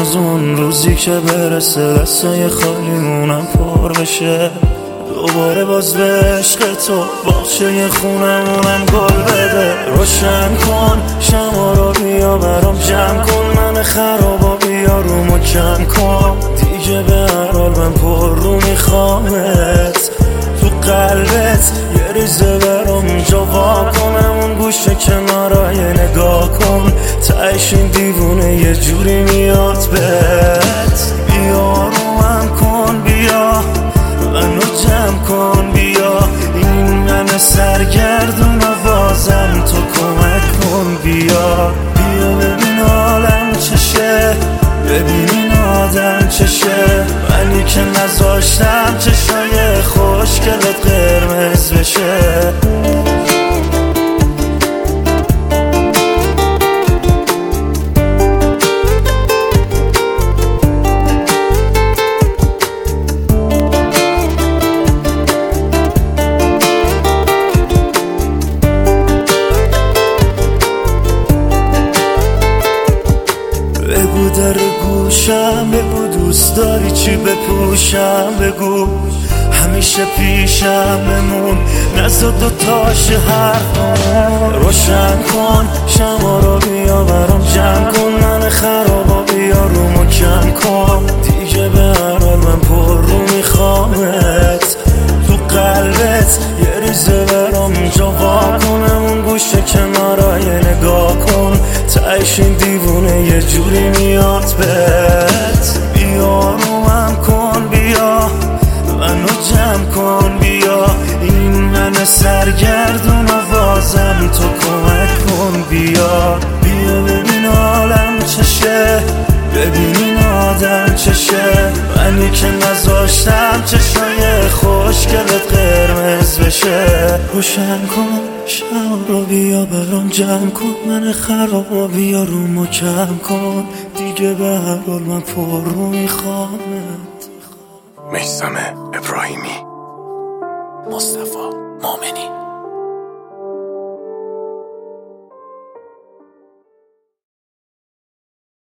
از اون روزی که برسه دستای خالیمونم پر بشه، دوباره باز به عشق تو باغچه خونمونم گل بده. روشن کن شما رو بیا برام جمع کن، من خرابا بیا رومو کم کن، دیگه به هر حال من پر رو میخوامت. تو قلبت یه ریزه برام اونجا وا کنم، اون گوشه کنارای نگاه کن، تهش این دیوونه یه جوری میاد بهت. بیا رومم کن، بیا منو جمع کن، بیا این من سرگردون آوازم تو کمک کن. بیا ببین حالم چشه، ببین این آدم چشه، منی که نذاشتم چشای خوشگلت قرمز بشه. بگو در گوشم، بگو دوست داری چی بپوشم، بگو همیشه پیشم بمون، نزد دوتاش حرفم. روشن کن شما رو بیا برام جمع کن، من خرابا بیا رومو کم کن، دیگه به هر حال من پر رو میخوامت. تو قلبت یه ریزه برام اونجا وا کنم، اون گوشه کنارای نگاه کن، تهش این دیوونه یه جوری میاد بهت. بیا رومم کن، بیا منو جمع کن، بیا این من سرگردون آوازم تو کمک کن. بیا ببین حالم چشه، ببین این آدم چشه، منی که نذاشتم چشای خوشگلت قرمز بشه. روشن کن شب رو بیا برام جمع کن، من خرابا بیا رومو کم کن، دیگه به هر حال من پر رو میخوامت. میثم ابراهیمی، مصطفی مومنی.